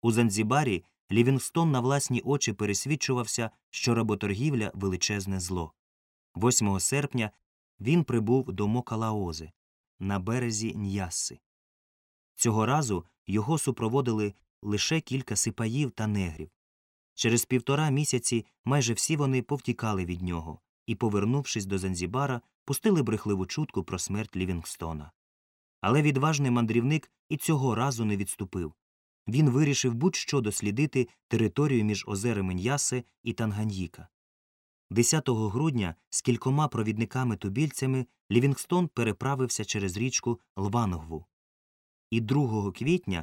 У Занзібарі Лівінгстон на власні очі пересвідчувався, що работоргівля – величезне зло. 8 серпня він прибув до Мокалаози на березі Ньясси. Цього разу його супроводили лише кілька сипаїв та негрів. Через 1,5 місяці майже всі вони повтікали від нього і, повернувшись до Занзібара, пустили брехливу чутку про смерть Лівінгстона. Але відважний мандрівник і цього разу не відступив. Він вирішив будь-що дослідити територію між озерами Ньясе і Танганьїка. 10 грудня з кількома провідниками-тубільцями Лівінгстон переправився через річку Лвангву. І 2 квітня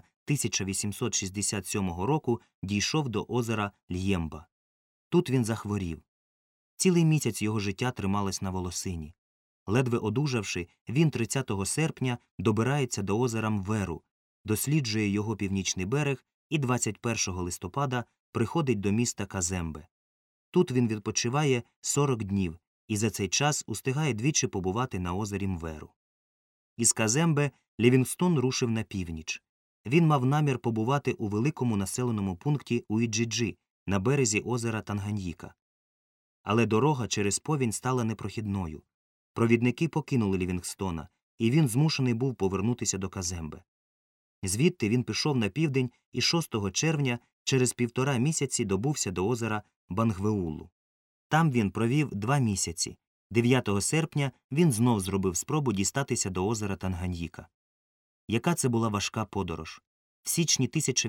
1867 року дійшов до озера Л'ємба. Тут він захворів. Цілий місяць його життя трималось на волосині. Ледве одужавши, він 30 серпня добирається до озера Мверу, досліджує його північний берег і 21 листопада приходить до міста Казембе. Тут він відпочиває 40 днів і за цей час устигає двічі побувати на озері Мверу. Із Казембе Лівінгстон рушив на північ. Він мав намір побувати у великому населеному пункті Уїджіджі на березі озера Танганьїка. Але дорога через повінь стала непрохідною. Провідники покинули Лівінгстона, і він змушений був повернутися до Казембе. Звідти він пішов на південь і 6 червня через 1,5 місяці добувся до озера Бангвеулу. Там він провів 2 місяці. 9 серпня він знов зробив спробу дістатися до озера Танганьїка. Яка це була важка подорож. В січні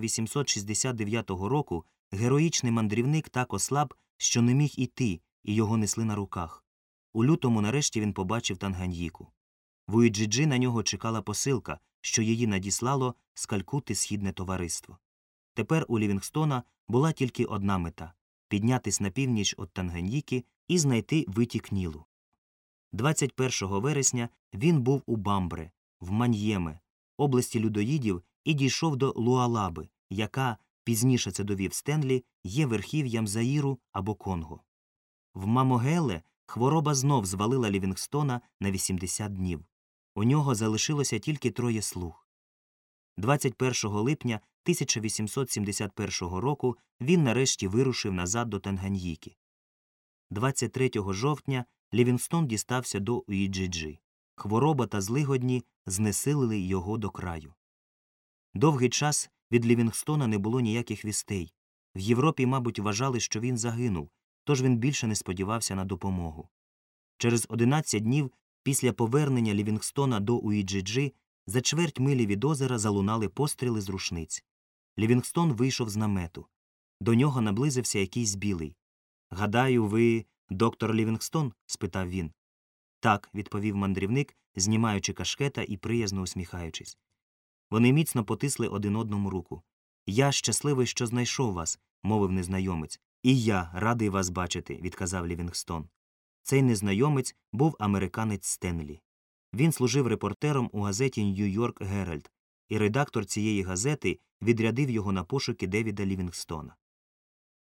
1869 року героїчний мандрівник так ослаб, що не міг іти, і його несли на руках. У лютому нарешті він побачив Танганьїку. В Уїджіджі на нього чекала посилка, що її надіслало з Калькутти Східне товариство. Тепер у Лівінгстона була тільки одна мета – піднятись на північ від Танганьїки і знайти витік Нілу. 21 вересня він був у Бамбре, в Маньєме, області людоїдів, і дійшов до Луалаби, яка, пізніше це довів Стенлі, є верхів'ям Заїру або Конго. В Мамогеле хвороба знов звалила Лівінгстона на 80 днів. У нього залишилося тільки 3 слуг. 21 липня 1871 року він нарешті вирушив назад до Танганьїки. 23 жовтня Лівінгстон дістався до Уїджіджі. Хвороба та злигодні знесилили його до краю. Довгий час від Лівінгстона не було ніяких вістей. В Європі, мабуть, вважали, що він загинув, тож він більше не сподівався на допомогу. Через 11 днів після повернення Лівінгстона до Уїджіджі за чверть милі від озера залунали постріли з рушниць. Лівінгстон вийшов з намету. До нього наблизився якийсь білий. «Гадаю, ви доктор Лівінгстон?» – спитав він. «Так», – відповів мандрівник, знімаючи кашкета і приязно усміхаючись. Вони міцно потисли один одному руку. «Я щасливий, що знайшов вас», – мовив незнайомець. «І я радий вас бачити», – відказав Лівінгстон. Цей незнайомець був американець Стенлі. Він служив репортером у газеті «Нью-Йорк Геральд», і редактор цієї газети відрядив його на пошуки Девіда Лівінгстона.